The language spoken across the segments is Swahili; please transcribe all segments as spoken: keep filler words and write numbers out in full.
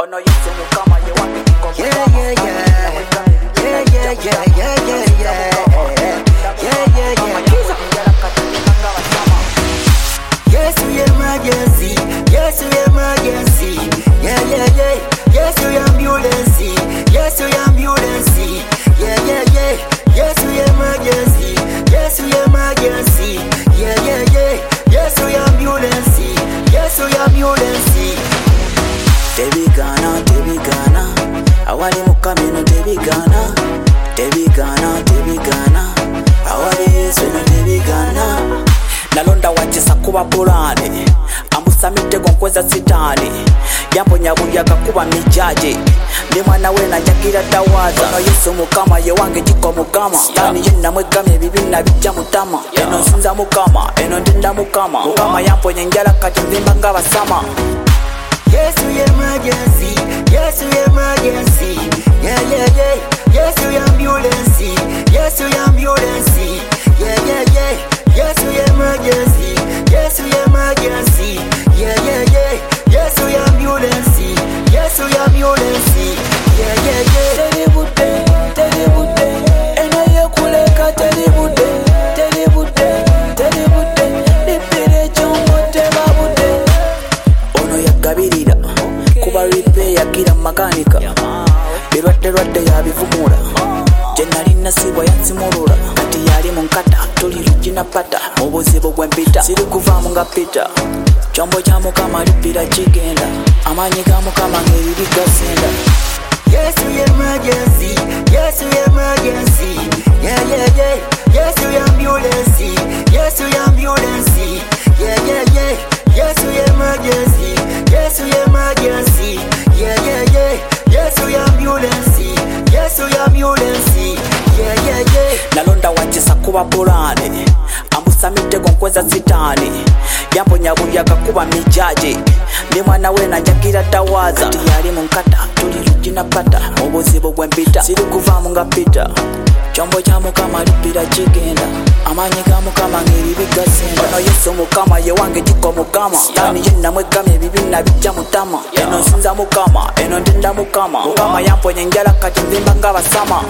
Ono Yesu mukama ye wange kiko. Yeah yeah yeah. Yeah yeah yeah yeah yeah yeah. Yeah yeah yeah. Yes we emergency. Yes we emergency. Yeah yeah yeah. Yes we ambulance. Yes we ambulance. Yeah yeah yeah. Yes we emergency. Yes we emergency. Yeah yeah yeah. Yes we ambulance. Yes we ambulance. Tebigana, tebigana, awali mukamino tebigana, tebigana, tebigana, awali Yesu no tebigana. Nalonda wachisa kuba bulane, ambusa mitego nkweza sitani, yamponya buyaga kuba mijaji, ndi mwana we najagira tawaza. Ono Yesu mukama ye wange jiko mukama, tani yina mwegamye bibina bijja mutama, eno nsinza mukama, eno ndinda mukama, mukama yamponya njala kati nzimba ngabasama. Yes we emergency, yes we emergency, yeah yeah yeah. Yes we ambulance, yes we ambulance, yeah yeah yeah. Yes we emergency, yes we emergency, yeah yeah yeah. Yes we ambulance, yes we ambulance, yeah yeah yeah. Telebude, telebude, ena yekuleka telebude, telebude, telebude, lipire chongo tebabude. Ono yagabirira kuba repair kira makanika, birwadde rwadde yabivumula, jenali nasibwa yansimulula, kati yali munkata tuli lujina pata, mubuzibu bwempita siri kuvaamu nga pita, chombo kya mukama lipira kigenda, amanyi ga mukama ngeri gasenda. Yes we emergency, yes we emergency, yeah yeah yeah. Yes we ambulance, yes we ambulance, yeah yeah yeah. Yes we emergency, yes we emergency, yeah yeah yeah. Yes we ambulance, yes we ambulance, yeah yeah yeah. Nalonda wachisa kuba bulane, ambusa mitego nkweza sitani, yamponya buyaga kuba mijaji, ndi mwana we najagira tawaza. Kati yali munkata tuli lujina pata, mubuzibu bwempita siri kuvaamu nga pita, chombo kya mukama lipira kigenda, amanyi ga mukama ngeri bigasenda. Ono Yesu mukama ye wange jiko mukama, tani yina mwegamye bibina bijja mutama, eno nsinza mukama, eno ndinda mukama, mukama yamponya njala kati nzimba ngabasama.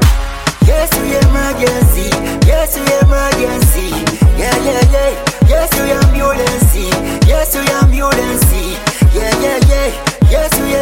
Yes we emergency, yes we emergency, yeah yeah yeah. Yes we ambulance, yes we ambulance, yeah yeah yeah. Yes we